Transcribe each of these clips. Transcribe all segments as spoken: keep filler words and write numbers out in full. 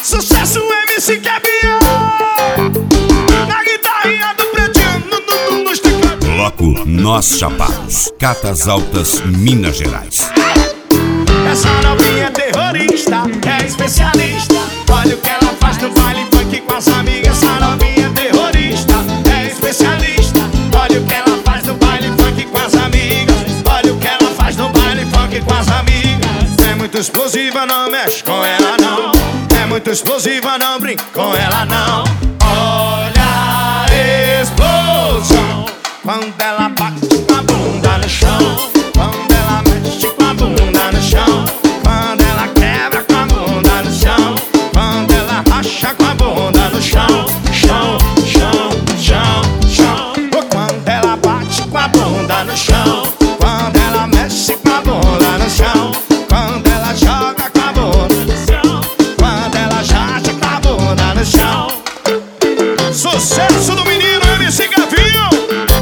Sucesso M C Gavião, na guitarrinha do Pretinho, no, no, no, nos teclados. Bloco Nós Chapados, Catas Altas, Minas Gerais. Essa novinha é terrorista, é especialista. Olha o que ela faz no baile funk com as amigas. Essa novinha é terrorista, é especialista. Olha o que ela faz no baile funk com as amigas. Olha o que ela faz no baile funk com as amigas. É muito explosiva, não mexe com ela não. É muito explosiva, não brinca com ela não. Olha a explosão quando ela bate com a bunda no chão. Quando ela mexe com a bunda no chão. Quando ela quebra com a bunda no chão. Quando ela racha com a bunda no chão. Chão, chão, chão, chão. Ou quando ela bate com a bunda no chão. Quando ela mexe com a bunda no chão. Quando ela joga com a bunda no chão. Quando ela racha com a bunda no chão. Sucesso do menino M C Gavião.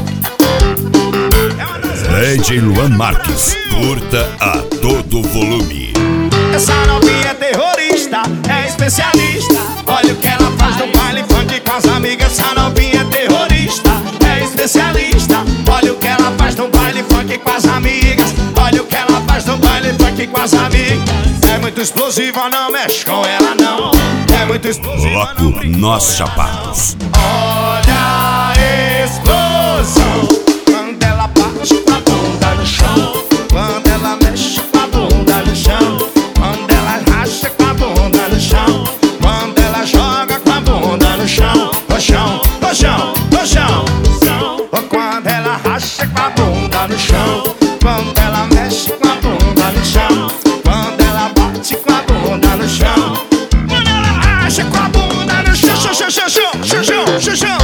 D J Luan Marques, curta a todo volume. Essa novinha é terrorista, é especialista. Olha o que ela faz no baile funk com as amigas. Essa novinha é terrorista, é especialista. Olha o que ela faz no baile funk com as amigas. Olha o que ela faz no baile funk com as amigas. É muito explosiva, não mexe com ela não. É muito explosiva. Bloco Nós Chapados. Olha a explosão quando ela bate com a bunda no chão. Quando ela mexe com a bunda no chão. Quando ela racha com a bunda no chão. Quando ela joga com a bunda no chão. No chão, no chão, no chão. Ou quando ela racha com a bunda no chão. Quando ela mexe com a bunda no chão. Quando ela bate com a bunda no chão. Quando ela racha com a bunda no chão. Chão, chão, chão, chão, chão, chão, chão.